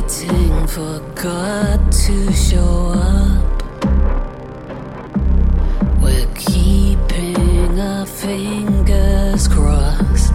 waiting for God to show up. We're keeping our fingers crossed.